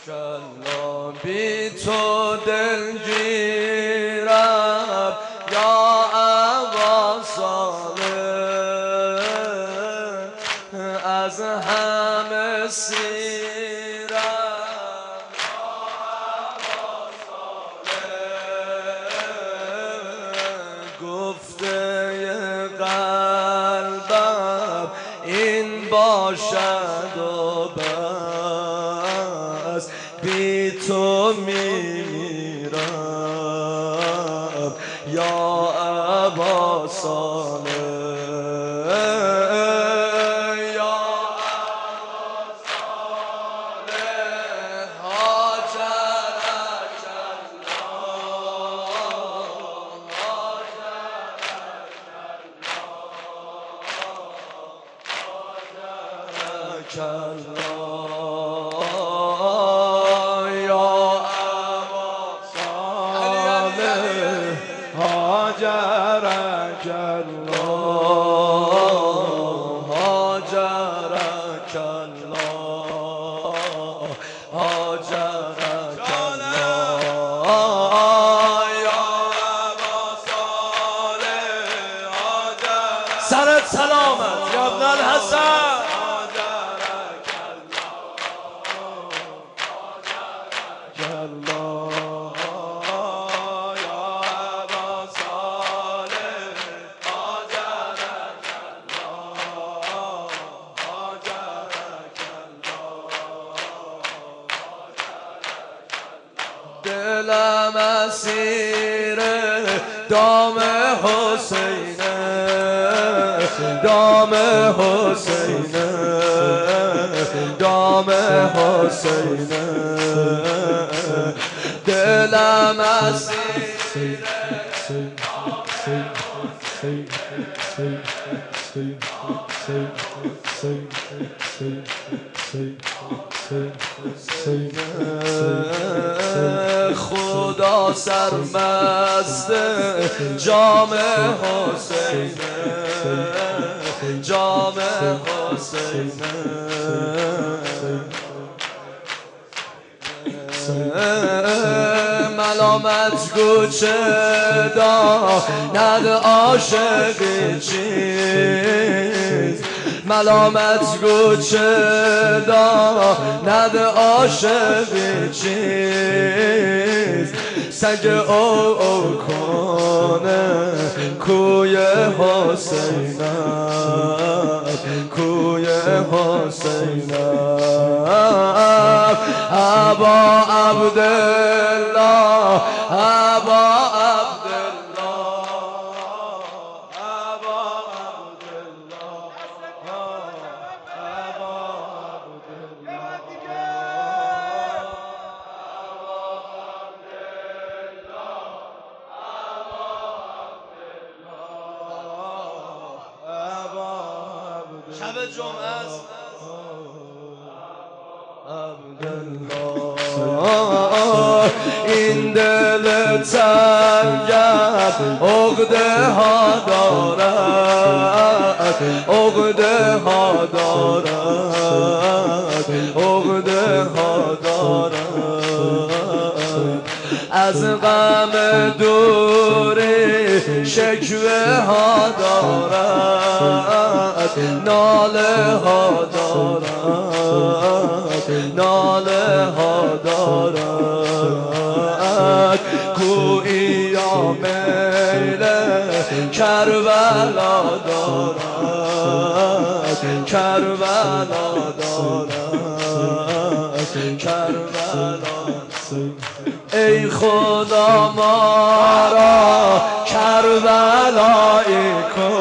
کلا بی تو دلگیرم یا ابا صالح از همه سیرم یا ابا صالح گفته قلبم این باشد و بس بی تو میمیرم یا ابا صالح یا ابا صالح هاجرک الله یا ابا صالح هاجرک الله هاجرک الله هاجرک الله یا ابا صالح هاجرک سرت سلامت یا ابن الحسن دلم اسیر دام حسینه دام حسینه دام حسینه دلم اسیر خدا سرمست جام حسینه جام حسینه ملامت گو چه داند عاشقی چیز ملامت گو چه داند عاشقی چیز سگ او کنه کوی حسینم کوی حسینم ابا عبدالله ابا شب جمعه است عبدالله این دل تنگت عقده ها دارد عقده ها دارد عقده ها دارد از غم دوری شکوه ها دارد ناله ها دارد ناله ها دارد گویی یا میل کربلا دارد کربلا دارد کربلا ای خدا ما را کربلایی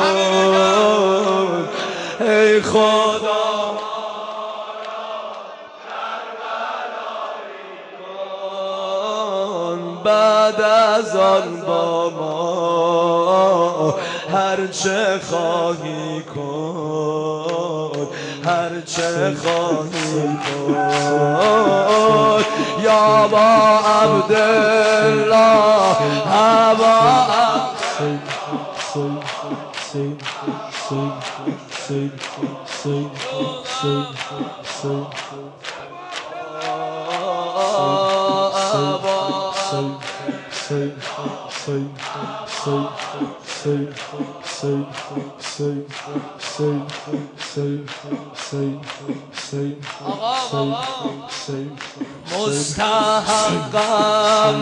کن ای خدا بعد از آن با ما هرچه خواهی کن هرچه خواهی کن یا با عبدالله ابا مستحقم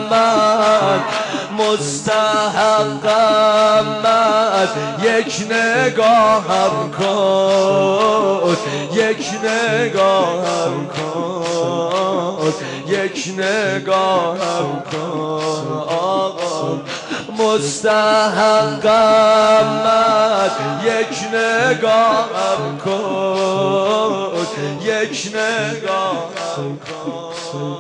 من یک نگاهم کن یک نگاهم کن یک نگاهم کن آقا مستحقم من یک نگاهم کن یک نگاهم کن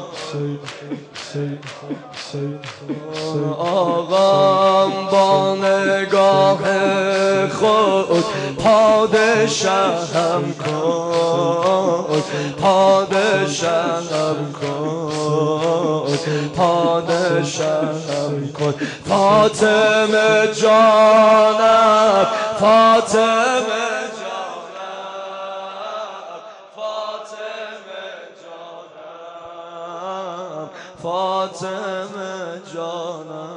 آقام با نگاه خود پادشاهم کن پادشاهم کن پادشاهم کن فاطمه جانم فاطمه فاطمه جانم